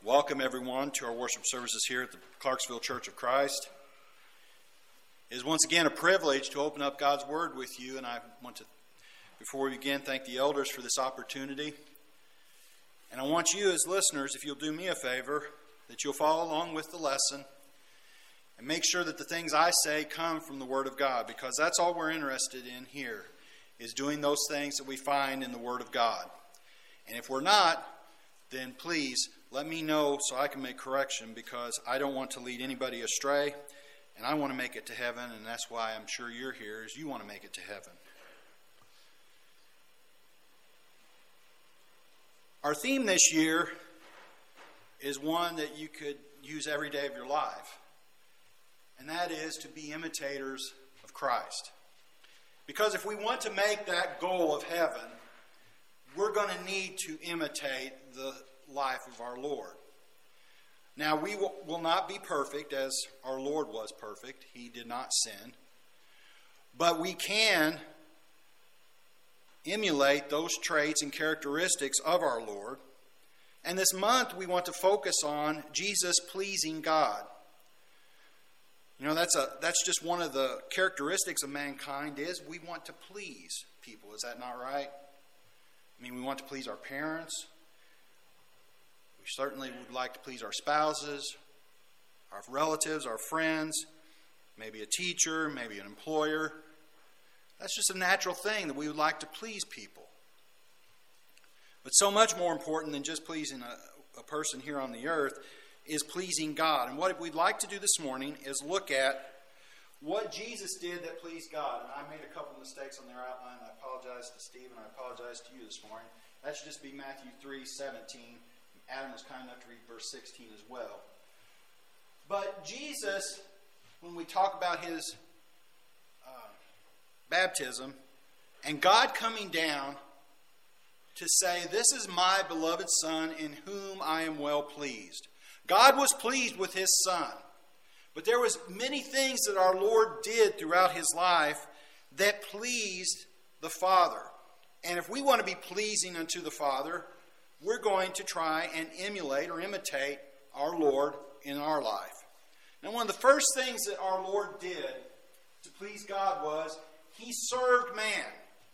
Welcome everyone to our worship services here at the Clarksville Church of Christ. It is once again a privilege to open up God's Word with you, and I want to, before we begin, thank the elders for this opportunity. And I want you as listeners, if you'll do me a favor, that you'll follow along with the lesson and make sure that the things I say come from the Word of God, because that's all we're interested in here, is doing those things that we find in the Word of God. And if we're not, then please let me know so I can make correction, because I don't want to lead anybody astray, and I want to make it to heaven, and that's why I'm sure you're here, is you want to make it to heaven. Our theme this year is one that you could use every day of your life, and that is to be imitators of Christ. Because if we want to make that goal of heaven, we're going to need to imitate the life of our Lord. Now, we will not be perfect as our Lord was perfect. He did not sin. But we can emulate those traits and characteristics of our Lord. And this month, we want to focus on Jesus pleasing God. You know, that's just one of the characteristics of mankind, is we want to please people. Is that not right? I mean, we want to please our parents. We certainly would like to please our spouses, our relatives, our friends, maybe a teacher, maybe an employer. That's just a natural thing that we would like to please people. But so much more important than just pleasing a person here on the earth is pleasing God. And what we'd like to do this morning is look at what Jesus did that pleased God. And I made a couple mistakes on their outline. I apologize to Steve and I apologize to you this morning. That should just be Matthew 3:17. Adam was kind enough to read verse 16 as well. But Jesus, when we talk about his baptism and God coming down to say, "This is my beloved Son in whom I am well pleased." God was pleased with his Son. But there was many things that our Lord did throughout his life that pleased the Father. And if we want to be pleasing unto the Father, we're going to try and emulate or imitate our Lord in our life. Now, one of the first things that our Lord did to please God was he served man.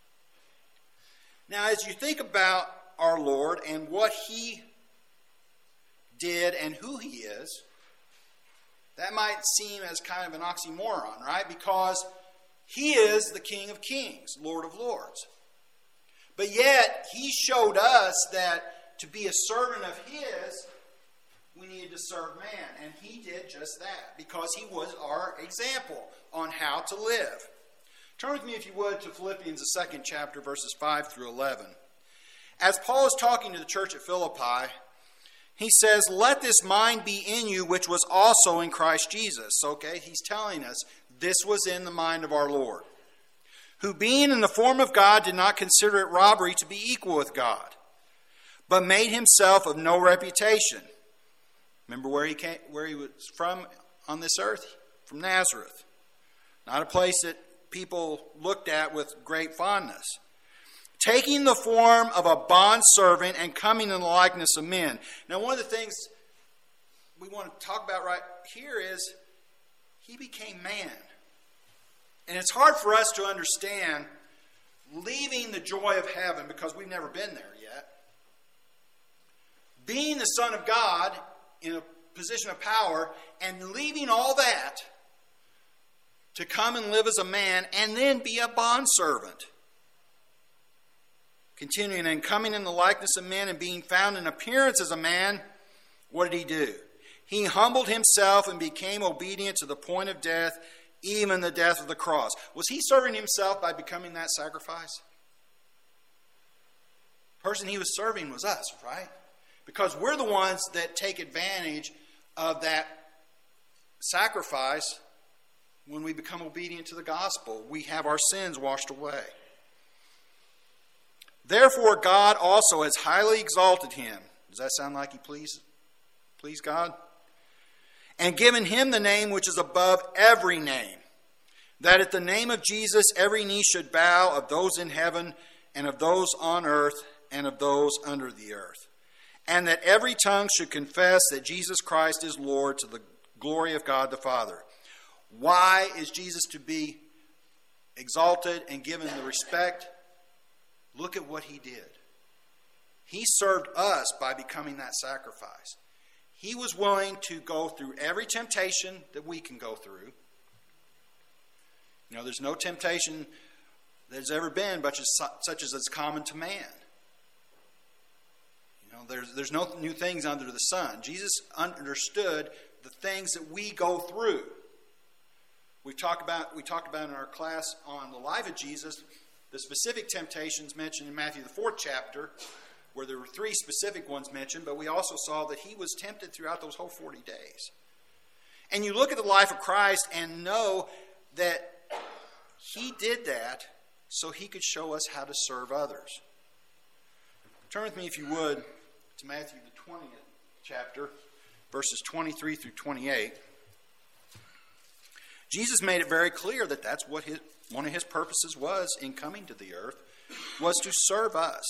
Now, as you think about our Lord and what he did and who he is, that might seem as kind of an oxymoron, right? Because he is the King of Kings, Lord of Lords. But yet, he showed us that to be a servant of his, we needed to serve man. And he did just that, because he was our example on how to live. Turn with me, if you would, to Philippians, the 2nd chapter, verses 5 through 11. As Paul is talking to the church at Philippi, he says, "Let this mind be in you, which was also in Christ Jesus." Okay, he's telling us this was in the mind of our Lord. "Who being in the form of God did not consider it robbery to be equal with God, but made himself of no reputation." Remember where he was from on this earth? From Nazareth. Not a place that people looked at with great fondness. "Taking the form of a bondservant and coming in the likeness of men." Now, one of the things we want to talk about right here is he became man. And it's hard for us to understand leaving the joy of heaven, because we've never been there yet. Being the Son of God in a position of power and leaving all that to come and live as a man and then be a bondservant. Continuing, "And coming in the likeness of men and being found in appearance as a man," what did he do? "He humbled himself and became obedient to the point of death, even the death of the cross." Was he serving himself by becoming that sacrifice? The person he was serving was us, right? Because we're the ones that take advantage of that sacrifice when we become obedient to the gospel. We have our sins washed away. "Therefore God also has highly exalted him." Does that sound like he pleased God? "And given him the name which is above every name, that at the name of Jesus every knee should bow, of those in heaven and of those on earth and of those under the earth. and that every tongue should confess that Jesus Christ is Lord, to the glory of God the Father. Why is Jesus to be exalted and given the respect? Look at what he did. He served us by becoming that sacrifice. He was willing to go through every temptation that we can go through. You know, there's no temptation there's ever been but such as is common to man. You know, there's no new things under the sun. Jesus understood the things that we go through. We talked about in our class on the life of Jesus the specific temptations mentioned in Matthew the 4th chapter, where there were 3 specific ones mentioned, but we also saw that he was tempted throughout those whole 40 days. And you look at the life of Christ and know that he did that so he could show us how to serve others. Turn with me, if you would, to Matthew the 20th chapter, verses 23 through 28. Jesus made it very clear that that's what one of his purposes was in coming to the earth, was to serve us.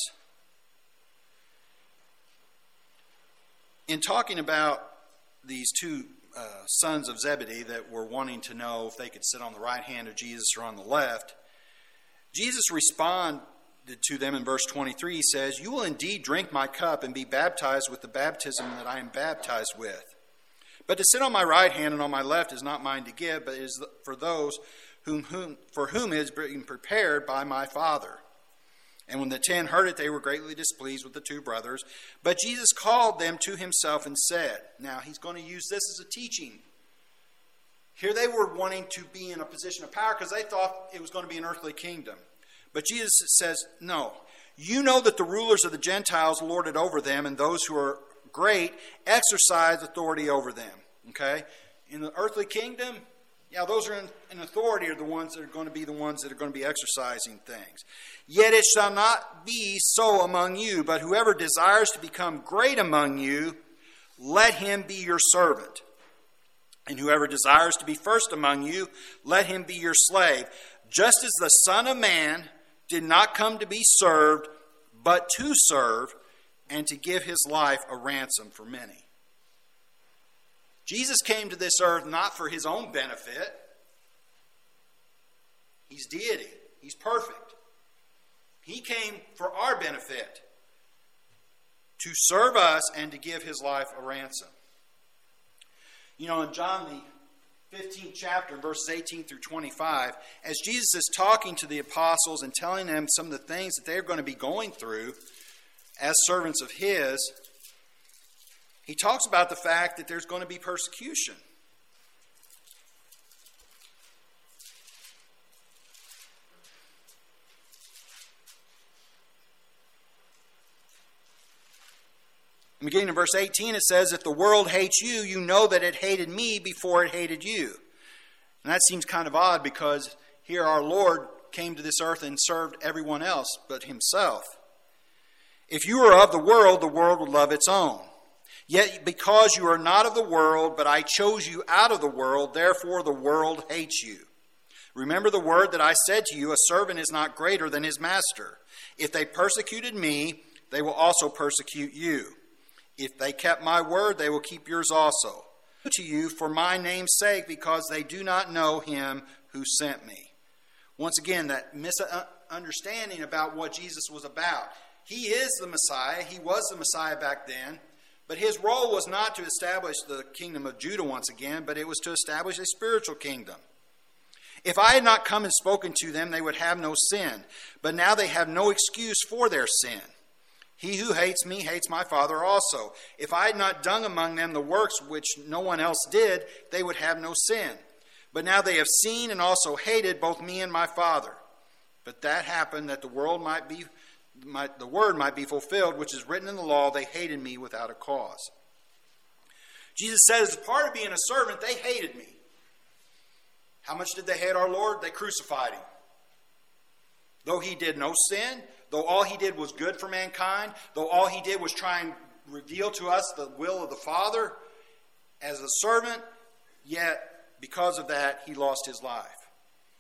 In talking about these 2 sons of Zebedee that were wanting to know if they could sit on the right hand of Jesus or on the left, Jesus responded to them in verse 23. He says, "You will indeed drink my cup and be baptized with the baptism that I am baptized with. But to sit on my right hand and on my left is not mine to give, but is for those for whom it is being prepared by my Father." And when the 10 heard it, they were greatly displeased with the 2 brothers. But Jesus called them to himself and said, now he's going to use this as a teaching. Here they were wanting to be in a position of power because they thought it was going to be an earthly kingdom. But Jesus says, no, you know that the rulers of the Gentiles lord it over them, and those who are great exercise authority over them. Okay? In the earthly kingdom, yeah, those are in authority are the ones that are going to be the ones that are going to be exercising things. Yet it shall not be so among you, but whoever desires to become great among you, let him be your servant. And whoever desires to be first among you, let him be your slave. Just as the Son of Man did not come to be served, but to serve, and to give his life a ransom for many. Jesus came to this earth not for his own benefit. He's deity. He's perfect. He came for our benefit, to serve us and to give his life a ransom. You know, in John the 15th chapter, verses 18 through 25, as Jesus is talking to the apostles and telling them some of the things that they're going to be going through as servants of his, he talks about the fact that there's going to be persecution. Beginning in verse 18, it says, if the world hates you, you know that it hated me before it hated you. And that seems kind of odd because here our Lord came to this earth and served everyone else but himself. If you were of the world would love its own. Yet because you are not of the world, but I chose you out of the world, therefore the world hates you. Remember the word that I said to you, a servant is not greater than his master. If they persecuted me, they will also persecute you. If they kept my word, they will keep yours also. To you for my name's sake, because they do not know him who sent me. Once again, that misunderstanding about what Jesus was about. He is the Messiah. He was the Messiah back then. But his role was not to establish the kingdom of Judah once again, but it was to establish a spiritual kingdom. If I had not come and spoken to them, they would have no sin. But now they have no excuse for their sin. He who hates me hates my Father also. If I had not done among them the works which no one else did, they would have no sin. But now they have seen and also hated both me and my Father. But that happened that the word might be fulfilled, which is written in the law, they hated me without a cause. Jesus says, as part of being a servant, they hated me. How much did they hate our Lord? They crucified him. Though he did no sin, though all he did was good for mankind, though all he did was try and reveal to us the will of the Father as a servant, yet because of that, he lost his life.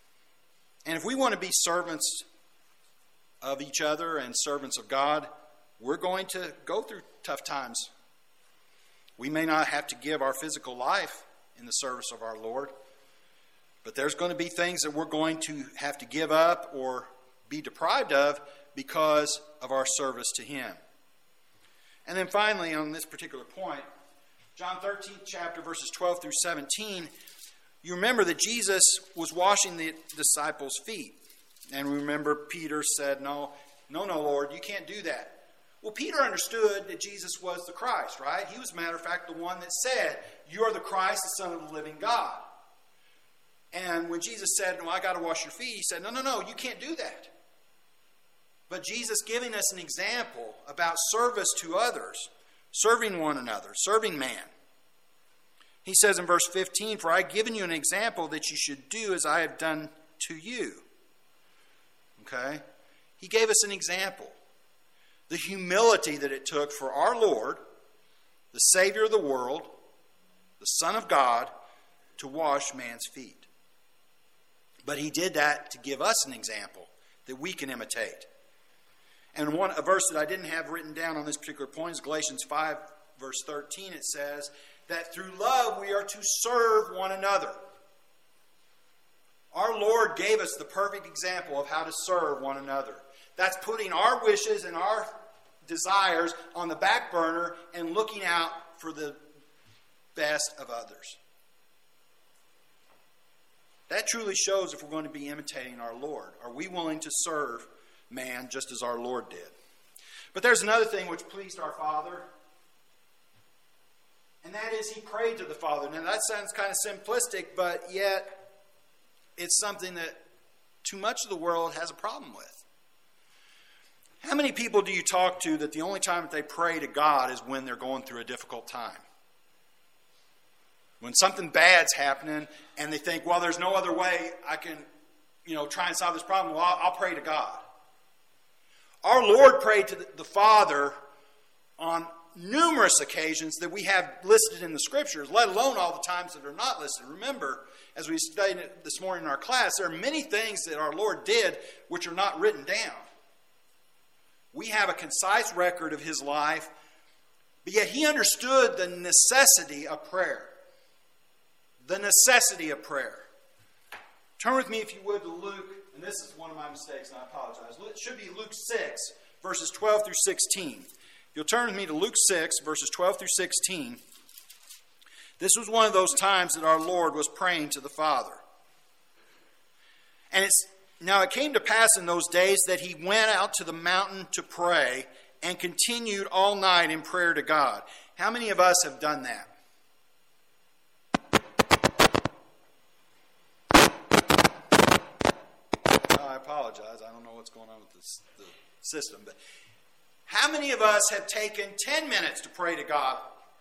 And if we want to be servants of each other and servants of God, we're going to go through tough times. We may not have to give our physical life in the service of our Lord, but there's going to be things that we're going to have to give up or be deprived of because of our service to Him. And then finally, on this particular point, John 13, chapter verses 12 through 17, you remember that Jesus was washing the disciples' feet. And remember, Peter said, no, Lord, you can't do that. Well, Peter understood that Jesus was the Christ, right? He was, matter of fact, the one that said, you are the Christ, the Son of the living God. And when Jesus said, no, I got to wash your feet, he said, no, you can't do that. But Jesus giving us an example about service to others, serving one another, serving man. He says in verse 15, for I have given you an example that you should do as I have done to you. Okay? He gave us an example. The humility that it took for our Lord, the Savior of the world, the Son of God, to wash man's feet. But He did that to give us an example that we can imitate. And a verse that I didn't have written down on this particular point is Galatians 5, verse 13. It says that through love we are to serve one another. Our Lord gave us the perfect example of how to serve one another. That's putting our wishes and our desires on the back burner and looking out for the best of others. That truly shows if we're going to be imitating our Lord. Are we willing to serve man just as our Lord did? But there's another thing which pleased our Father, and that is He prayed to the Father. Now that sounds kind of simplistic, but yet it's something that too much of the world has a problem with. How many people do you talk to that the only time that they pray to God is when they're going through a difficult time? When something bad's happening and they think, well, there's no other way I can, try and solve this problem. Well, I'll pray to God. Our Lord prayed to the Father on numerous occasions that we have listed in the Scriptures, let alone all the times that are not listed. Remember, as we studied this morning in our class, there are many things that our Lord did which are not written down. We have a concise record of His life, but yet He understood the necessity of prayer. The necessity of prayer. Turn with me, if you would, to Luke, and this is one of my mistakes, and I apologize. It should be Luke 6, verses 12 through 16. If you'll turn with me to Luke 6, verses 12 through 16. This was one of those times that our Lord was praying to the Father. And now it came to pass in those days that He went out to the mountain to pray and continued all night in prayer to God. How many of us have done that? I apologize. I don't know what's going on with the system. But how many of us have taken 10 minutes to pray to God?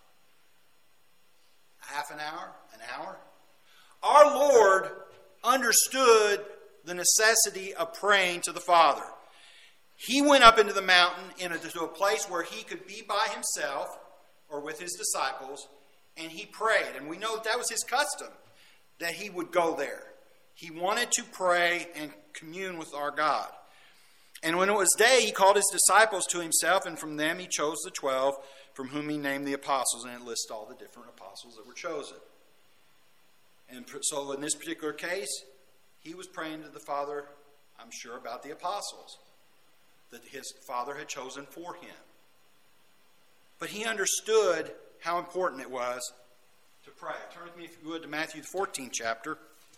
Half an hour? An hour? Our Lord understood the necessity of praying to the Father. He went up into the mountain to a place where He could be by Himself or with His disciples, and He prayed. And we know that was His custom, that He would go there. He wanted to pray and commune with our God. And when it was day, He called His disciples to Himself, and from them He chose the 12, from whom He named the apostles, and it lists all the different apostles that were chosen. And so in this particular case, He was praying to the Father, I'm sure, about the apostles that His Father had chosen for Him. But He understood how important it was to pray. Turn with me, if you would, to Matthew the 14th chapter.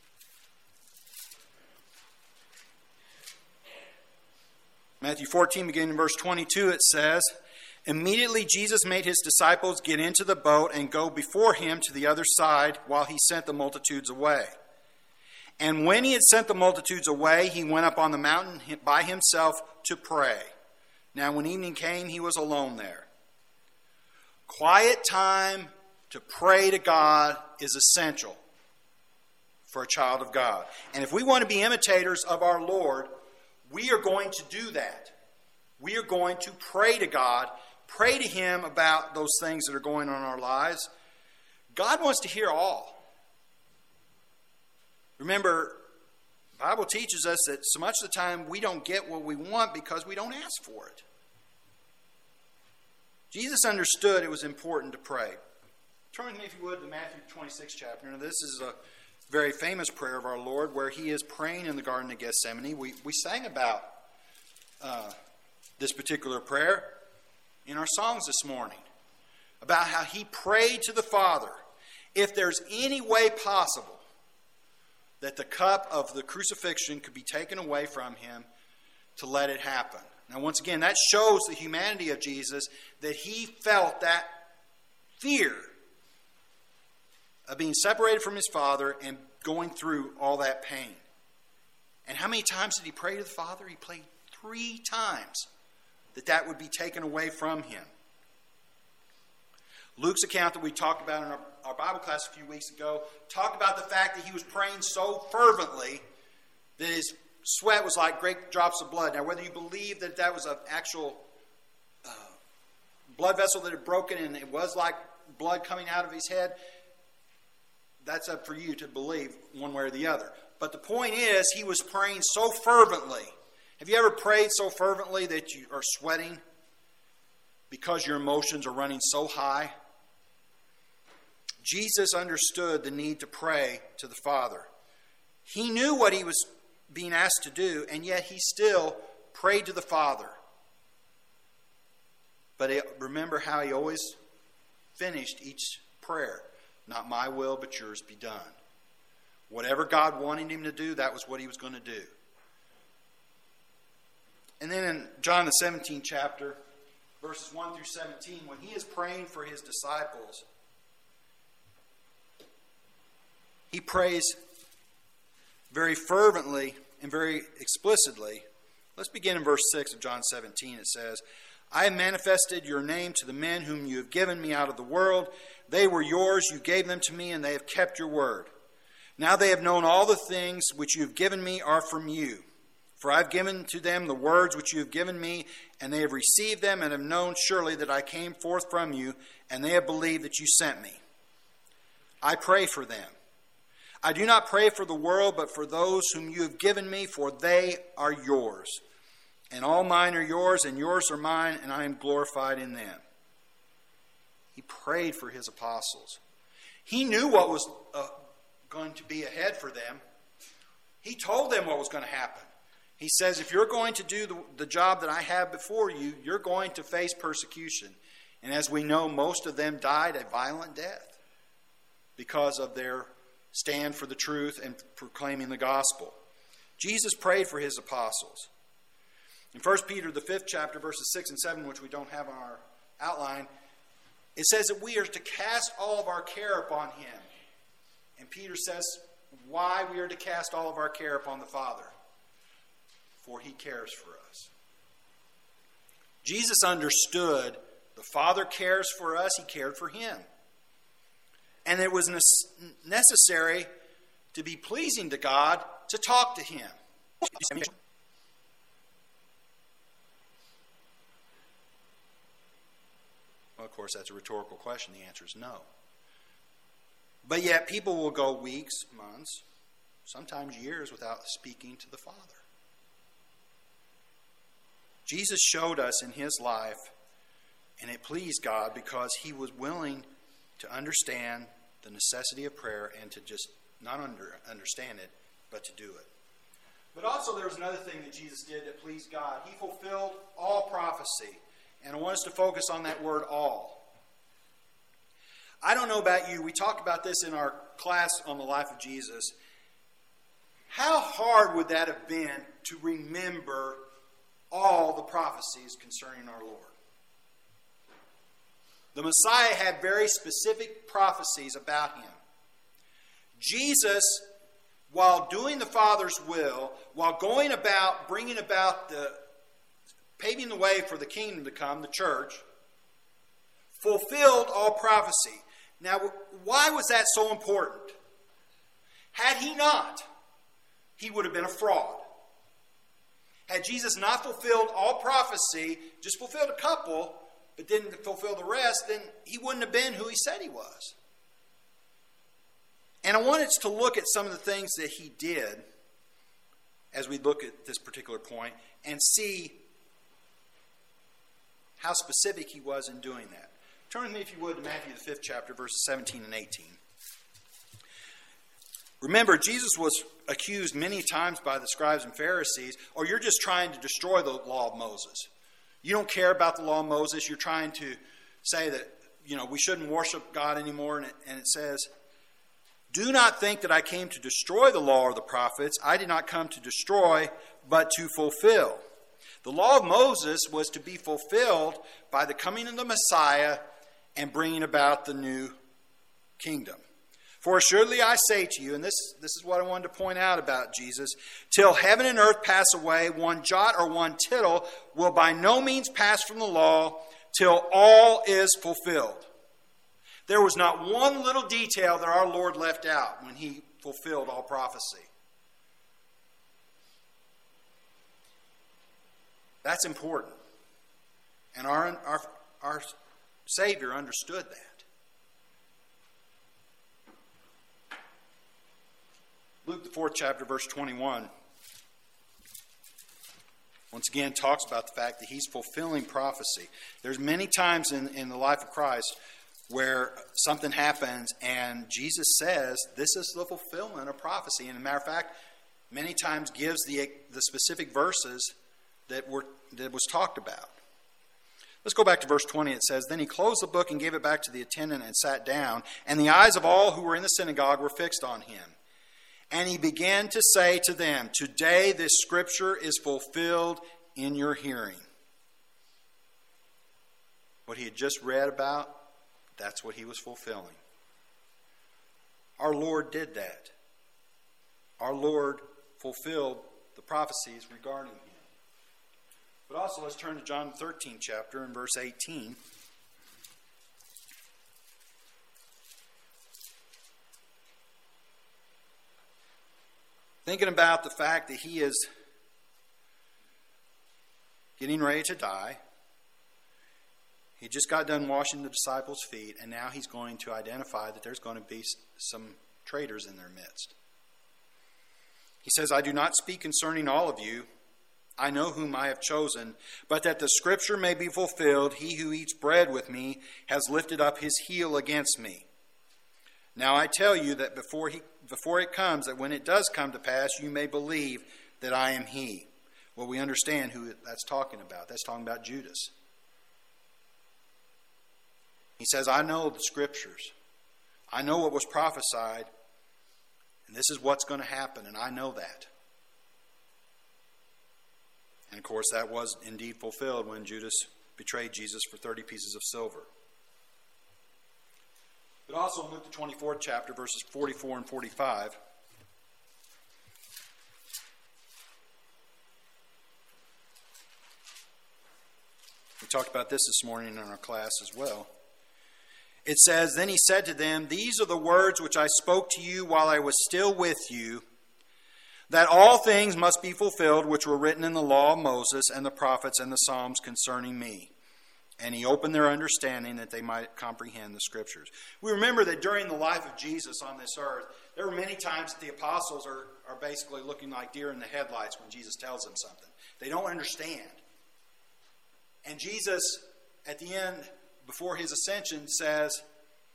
Matthew 14, beginning in verse 22, it says, immediately Jesus made His disciples get into the boat and go before Him to the other side while He sent the multitudes away. And when He had sent the multitudes away, He went up on the mountain by Himself to pray. Now when evening came, He was alone there. Quiet time to pray to God is essential for a child of God. And if we want to be imitators of our Lord, we are going to do that. We are going to pray to God, pray to Him about those things that are going on in our lives. God wants to hear all. Remember, the Bible teaches us that so much of the time we don't get what we want because we don't ask for it. Jesus understood it was important to pray. Turn with me, if you would, to Matthew 26 chapter. Now, this is a very famous prayer of our Lord where he is praying in the Garden of Gethsemane. We sang about this particular prayer in our songs this morning, about how he prayed to the Father, if there's any way possible that the cup of the crucifixion could be taken away from him, to let it happen. Now, once again, that shows the humanity of Jesus, that he felt that fear of being separated from his Father and going through all that pain. And how many times did he pray to the Father? He prayed 3 times that would be taken away from him. Luke's account that we talked about in our Bible class a few weeks ago talked about the fact that he was praying so fervently that his sweat was like great drops of blood. Now, whether you believe that was an actual blood vessel that had broken and it was like blood coming out of his head, that's up for you to believe one way or the other. But the point is, he was praying so fervently. Have you ever prayed so fervently that you are sweating because your emotions are running so high? Jesus understood the need to pray to the Father. He knew what he was being asked to do, and yet he still prayed to the Father. But remember how he always finished each prayer. Not my will, but yours be done. Whatever God wanted him to do, that was what he was going to do. And then in John the 17th chapter, verses 1 through 17, when he is praying for his disciples, he prays very fervently and very explicitly. Let's begin in verse 6 of John 17. It says, I have manifested your name to the men whom you have given me out of the world. They were yours, you gave them to me, and they have kept your word. Now they have known all the things which you have given me are from you. For I have given to them the words which you have given me, and they have received them and have known surely that I came forth from you, and they have believed that you sent me. I pray for them. I do not pray for the world, but for those whom you have given me, for they are yours. And all mine are yours, and yours are mine, and I am glorified in them. He prayed for his apostles. He knew what was going to be ahead for them. He told them what was going to happen. He says, if you're going to do the job that I have before you, you're going to face persecution. And as we know, most of them died a violent death because of their stand for the truth and proclaiming the gospel. Jesus prayed for his apostles. In 1 Peter, the 5th chapter, verses 6 and 7, which we don't have on our outline, it says that we are to cast all of our care upon him. And Peter says why we are to cast all of our care upon the Father. For he cares for us. Jesus understood the Father cares for us, he cared for him. And it was necessary to be pleasing to God to talk to him. Well, of course, that's a rhetorical question. The answer is no. But yet people will go weeks, months, sometimes years without speaking to the Father. Jesus showed us in his life, and it pleased God because he was willing to understand the necessity of prayer and to just not understand it, but to do it. But also there was another thing that Jesus did that pleased God. He fulfilled all prophecy. And I want us to focus on that word all. I don't know about you. We talked about this in our class on the life of Jesus. How hard would that have been to remember all the prophecies concerning our Lord? The Messiah had very specific prophecies about him. Jesus, while doing the Father's will, while going about bringing about paving the way for the kingdom to come, the church, fulfilled all prophecy. Now, why was that so important? Had he not, he would have been a fraud. Had Jesus not fulfilled all prophecy, just fulfilled a couple, but didn't fulfill the rest, then he wouldn't have been who he said he was. And I want us to look at some of the things that he did as we look at this particular point and see how specific he was in doing that. Turn with me, if you would, to Matthew the 5th chapter, verses 17 and 18. Remember, Jesus was accused many times by the scribes and Pharisees, or you're just trying to destroy the law of Moses. You don't care about the law of Moses. You're trying to say that, we shouldn't worship God anymore. And it says, do not think that I came to destroy the law or the prophets. I did not come to destroy, but to fulfill. The law of Moses was to be fulfilled by the coming of the Messiah and bringing about the new kingdom. For assuredly I say to you, and this is what I wanted to point out about Jesus, till heaven and earth pass away, one jot or one tittle will by no means pass from the law till all is fulfilled. There was not one little detail that our Lord left out when he fulfilled all prophecy. That's important. And our Savior understood that. Luke, the 4th chapter, verse 21, once again talks about the fact that he's fulfilling prophecy. There's many times in the life of Christ where something happens and Jesus says, this is the fulfillment of prophecy. And as a matter of fact, many times gives the specific verses that was talked about. Let's go back to verse 20. It says, then he closed the book and gave it back to the attendant and sat down, and the eyes of all who were in the synagogue were fixed on him. And he began to say to them, today this scripture is fulfilled in your hearing. What he had just read about, that's what he was fulfilling. Our Lord did that. Our Lord fulfilled the prophecies regarding him. But also, let's turn to John 13 chapter and verse 18. Thinking about the fact that he is getting ready to die. He just got done washing the disciples' feet, and now he's going to identify that there's going to be some traitors in their midst. He says, I do not speak concerning all of you. I know whom I have chosen, but that the scripture may be fulfilled, he who eats bread with me has lifted up his heel against me. Now I tell you that before it comes, that when it does come to pass, you may believe that I am he. Well, we understand who that's talking about. That's talking about Judas. He says, I know the scriptures. I know what was prophesied, and this is what's going to happen, and I know that. And of course, that was indeed fulfilled when Judas betrayed Jesus for 30 pieces of silver. But also in Luke the 24th chapter, verses 44 and 45, we talked about this morning in our class as well. It says, then he said to them, these are the words which I spoke to you while I was still with you, that all things must be fulfilled which were written in the law of Moses and the prophets and the Psalms concerning me. And he opened their understanding that they might comprehend the scriptures. We remember that during the life of Jesus on this earth, there were many times that the apostles are basically looking like deer in the headlights when Jesus tells them something. They don't understand. And Jesus, at the end, before his ascension, says,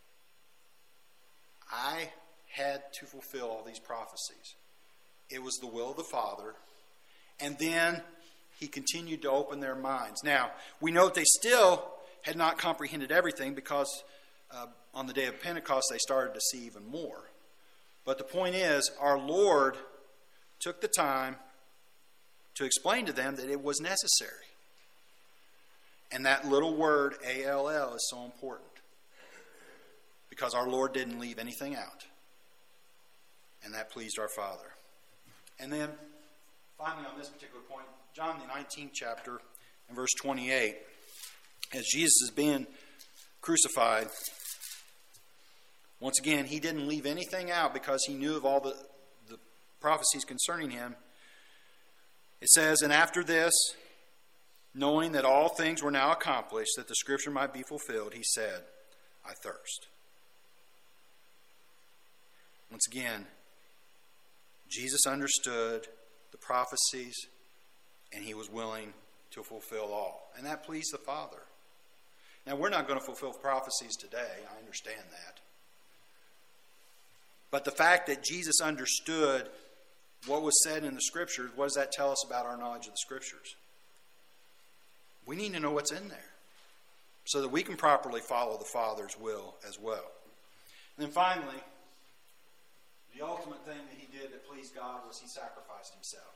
I had to fulfill all these prophecies. It was the will of the Father. And then he continued to open their minds. Now, we know that they still had not comprehended everything because on the day of Pentecost they started to see even more. But the point is, our Lord took the time to explain to them that it was necessary. And that little word, A-L-L, is so important. Because our Lord didn't leave anything out. And that pleased our Father. And then, finally on this particular point, John the 19th chapter and verse 28, as Jesus is being crucified, once again, he didn't leave anything out because he knew of all the prophecies concerning him. It says, and after this, knowing that all things were now accomplished, that the scripture might be fulfilled, he said, I thirst. Once again, Jesus understood the prophecies, and he was willing to fulfill all. And that pleased the Father. Now, we're not going to fulfill prophecies today. I understand that. But the fact that Jesus understood what was said in the Scriptures, what does that tell us about our knowledge of the Scriptures? We need to know what's in there so that we can properly follow the Father's will as well. And then finally, the ultimate thing that he did that pleased God was he sacrificed himself.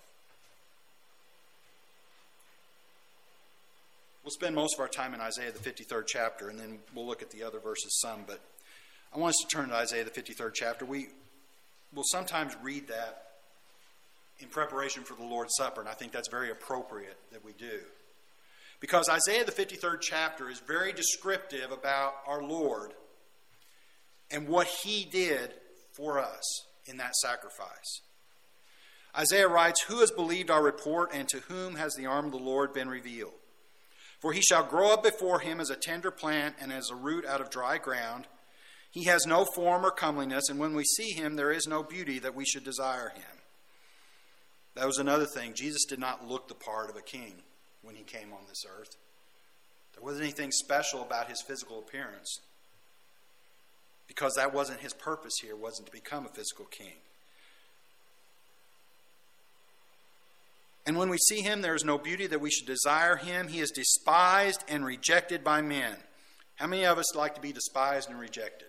We'll spend most of our time in Isaiah the 53rd chapter, and then we'll look at the other verses some. But I want us to turn to Isaiah the 53rd chapter. We will sometimes read that in preparation for the Lord's Supper, and I think that's very appropriate that we do. Because Isaiah the 53rd chapter is very descriptive about our Lord and what he did for us in that sacrifice. Isaiah writes, "Who has believed our report, and to whom has the arm of the Lord been revealed? For he shall grow up before him as a tender plant and as a root out of dry ground. He has no form or comeliness, and when we see him, there is no beauty that we should desire him." That was another thing. Jesus did not look the part of a king when he came on this earth. There wasn't anything special about his physical appearance, because that wasn't his purpose here, wasn't to become a physical king. And when we see him, there is no beauty that we should desire him. He is despised and rejected by men. How many of us like to be despised and rejected?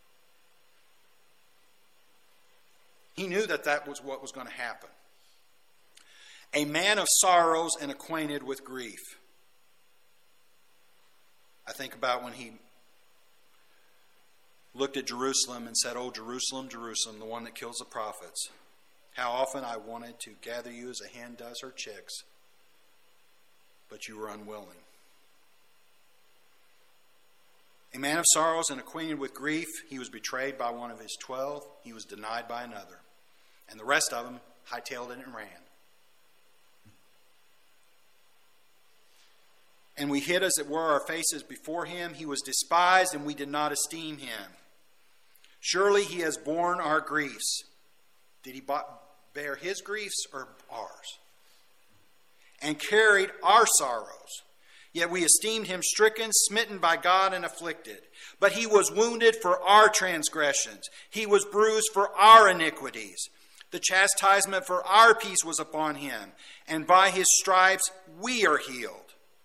He knew that that was what was going to happen. A man of sorrows and acquainted with grief. I think about when he looked at Jerusalem and said, "Oh, Jerusalem, Jerusalem, the one that kills the prophets. How often I wanted to gather you as a hen does her chicks, but you were unwilling." A man of sorrows and acquainted with grief, he was betrayed by one of his 12. He was denied by another. And the rest of them hightailed it and ran. And we hid, as it were, our faces before him. He was despised, and we did not esteem him. Surely he has borne our griefs. Did he bear his griefs or ours? And carried our sorrows. Yet we esteemed him stricken, smitten by God, and afflicted. But he was wounded for our transgressions. He was bruised for our iniquities. The chastisement for our peace was upon him, and by his stripes we are healed.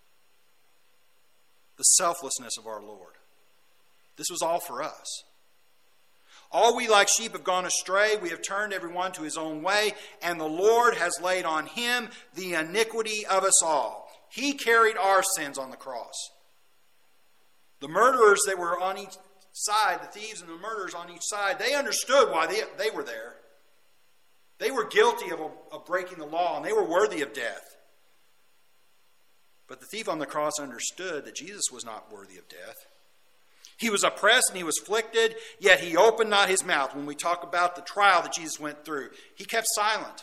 The selflessness of our Lord. This was all for us. All we like sheep have gone astray. We have turned everyone to his own way, and the Lord has laid on him the iniquity of us all. He carried our sins on the cross. The murderers that were on each side, the thieves and the murderers on each side, they understood why they were there. They were guilty of breaking the law, and they were worthy of death. But the thief on the cross understood that Jesus was not worthy of death. He was oppressed and he was afflicted, yet he opened not his mouth. When we talk about the trial that Jesus went through, he kept silent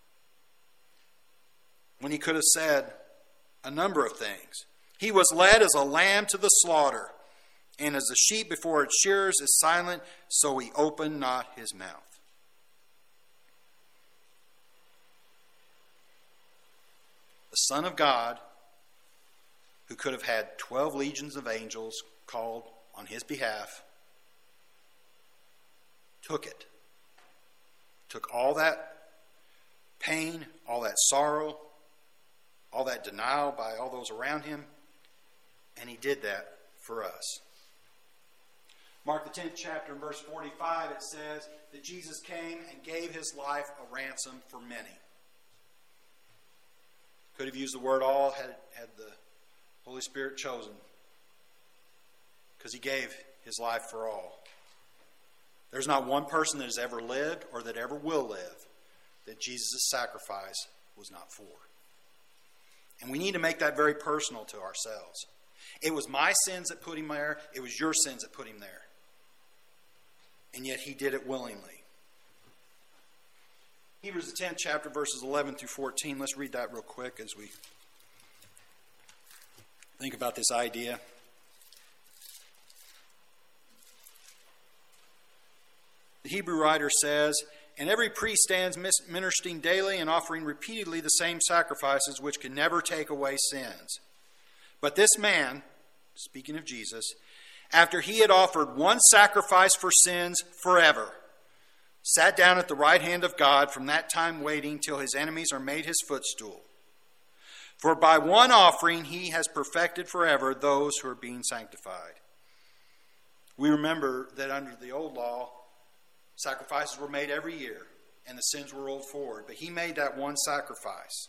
when he could have said a number of things. He was led as a lamb to the slaughter, and as a sheep before its shearers is silent, so he opened not his mouth. The Son of God, who could have had 12 legions of angels called on his behalf, took it. Took all that pain, all that sorrow, all that denial by all those around him, and he did that for us. Mark the 10th chapter and verse 45, it says that Jesus came and gave his life a ransom for many. Could have used the word all had the Holy Spirit chosen, because he gave his life for all. There's not one person that has ever lived or that ever will live that Jesus' sacrifice was not for. And we need to make that very personal to ourselves. It was my sins that put him there. It was your sins that put him there. And yet he did it willingly. Hebrews the 10th chapter, verses 11 through 14. Let's read that real quick as we think about this idea. The Hebrew writer says, "And every priest stands ministering daily and offering repeatedly the same sacrifices which can never take away sins. But this man," speaking of Jesus, after he had offered one sacrifice for sins forever, sat down at the right hand of God, from that time waiting till his enemies are made his footstool. For by one offering he has perfected forever those who are being sanctified. We remember that under the old law, sacrifices were made every year, and the sins were rolled forward. But he made that one sacrifice.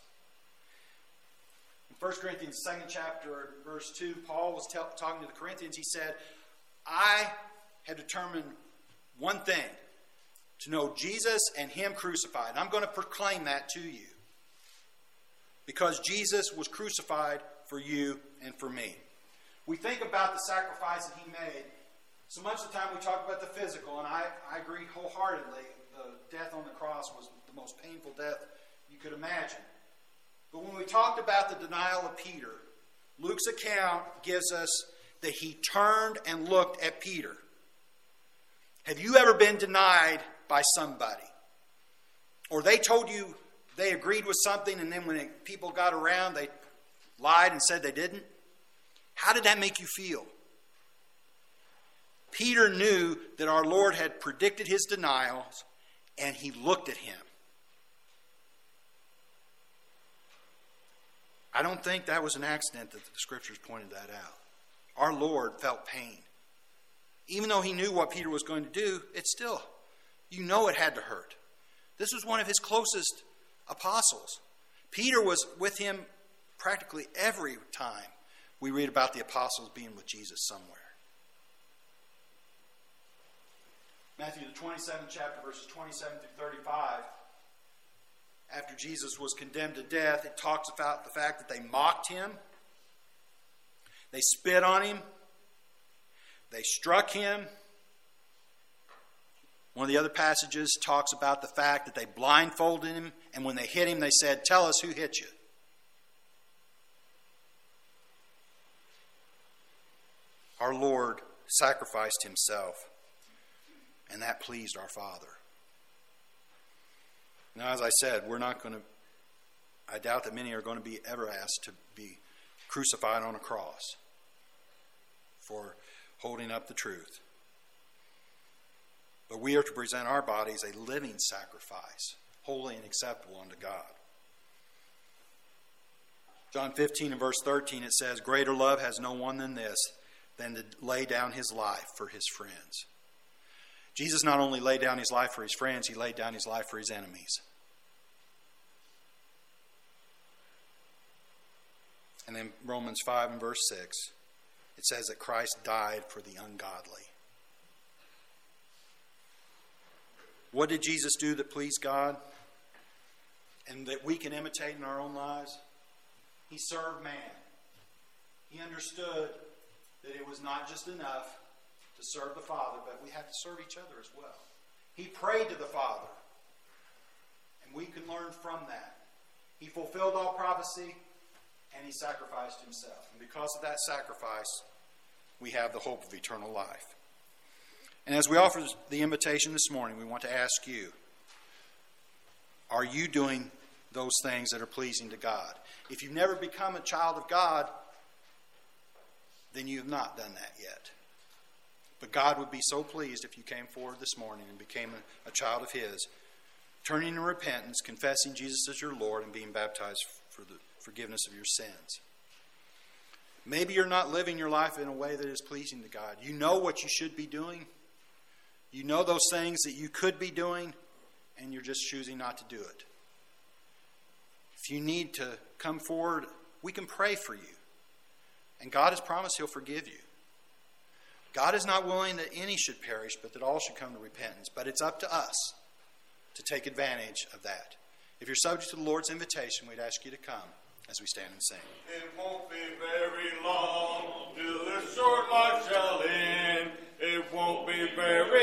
In 1 Corinthians 2nd chapter, verse 2, Paul was talking to the Corinthians. He said, I have determined one thing, to know Jesus and him crucified. I'm going to proclaim that to you. Because Jesus was crucified for you and for me. We think about the sacrifice that he made. So much of the time we talk about the physical, and I agree wholeheartedly. The death on the cross was the most painful death you could imagine. But when we talked about the denial of Peter, Luke's account gives us that he turned and looked at Peter. Have you ever been denied by somebody? Or they told you they agreed with something, and then when people got around, they lied and said they didn't? How did that make you feel? Peter knew that our Lord had predicted his denials, and he looked at him. I don't think that was an accident that the Scriptures pointed that out. Our Lord felt pain. Even though he knew what Peter was going to do, it's still, you know it had to hurt. This was one of his closest apostles. Peter was with him practically every time we read about the apostles being with Jesus somewhere. Matthew the 27th chapter, verses 27 through 35. After Jesus was condemned to death, it talks about the fact that they mocked him. They spit on him. They struck him. One of the other passages talks about the fact that they blindfolded him, and when they hit him, they said, "Tell us who hit you." Our Lord sacrificed himself, and that pleased our Father. Now, as I said, I doubt that many are going to be ever asked to be crucified on a cross for holding up the truth. But we are to present our bodies a living sacrifice, holy and acceptable unto God. John 15 and verse 13, it says, "Greater love has no one than this, than to lay down his life for his friends." Jesus not only laid down his life for his friends, he laid down his life for his enemies. And then Romans 5 and verse 6, it says that Christ died for the ungodly. What did Jesus do that pleased God and that we can imitate in our own lives? He served man. He understood that it was not just enough to serve the Father, but we have to serve each other as well. He prayed to the Father, and we can learn from that. He fulfilled all prophecy, and he sacrificed himself. And because of that sacrifice, we have the hope of eternal life. And as we offer the invitation this morning, we want to ask you, are you doing those things that are pleasing to God? If you've never become a child of God, then you have not done that yet. But God would be so pleased if you came forward this morning and became a child of his, turning in repentance, confessing Jesus as your Lord, and being baptized for the forgiveness of your sins. Maybe you're not living your life in a way that is pleasing to God. You know what you should be doing. You know those things that you could be doing, and you're just choosing not to do it. If you need to come forward, we can pray for you. And God has promised he'll forgive you. God is not willing that any should perish, but that all should come to repentance. But it's up to us to take advantage of that. If you're subject to the Lord's invitation, we'd ask you to come as we stand and sing. It won't be very long till this short life shall end. It won't be very